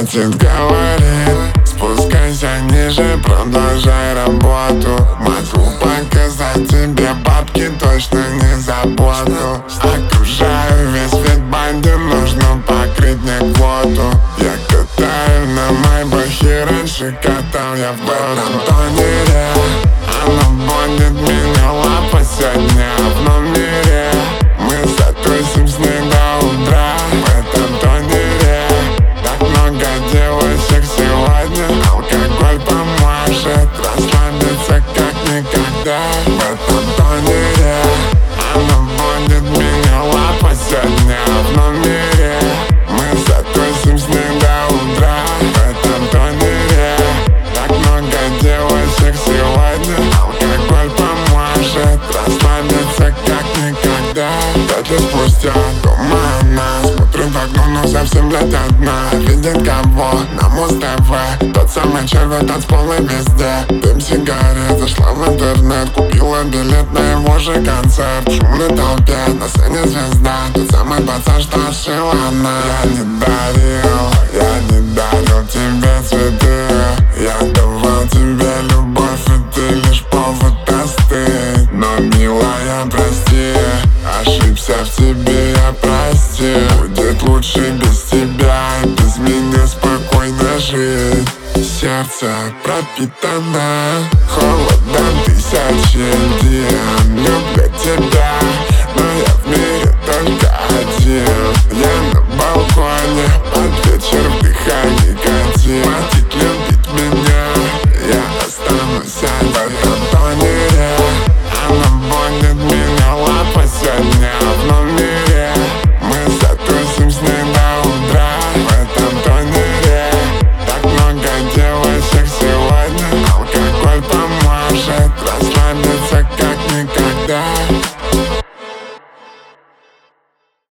Хватит говорить, спускайся ниже, продолжай работу. Могу показать тебе бабки, точно не заботу. Окружаю весь вид банды, нужно покрыть мне квоту. Я катаю на майбахе, раньше катал я в этом тонере. Она будет меня лапать сегодня в номере. Мы затусим с ней до утра в этом тонере. Так много девочек сегодня, алкоголь поможет расслабиться как никогда в этом тонере. Она будет меня лапать сегодня в номере. Мы затусим с ней до утра в этом тонере. Так много девочек сегодня, алкоголь поможет расслабиться как никогда. 5 лет спустя дома она смотрит в окно, но совсем блядь одна. Видит кого на Муз-ТВ, тот самый червь танцполы везде. Дым сигарет, зашла в интернет, купила билет на его же концерт. В шумной толпе, на сцене звезда, тот самый пацан, что шила она. Я не дарил тебе цветы, я давал тебе любовь, и ты лишь повод остыть. Но, милая, прости, ошибся в тебе, я прости. Будет лучше без тебя и без меня спокойно жить. Сердце пропитано холодом тысячи дней. Люблю тебя, но я в мире только один. Я на балконе, под вечер вдыхаю никотин. Хватит любить меня, я останусь один в этом тонере. Она будет меня лапать сегодня в номере. Мы затусим с ней до утра в этом тонере. Так много девочек сегодня, алкоголь поможет расслабиться как никогда.